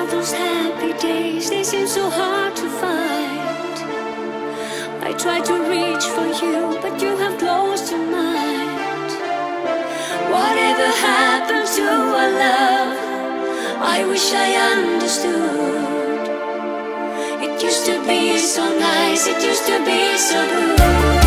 Now those happy days, they seem so hard to find. I try to reach for you, but you have closed your mind. Whatever happened to our love, I wish I understood. It used to be so nice, it used to be so good.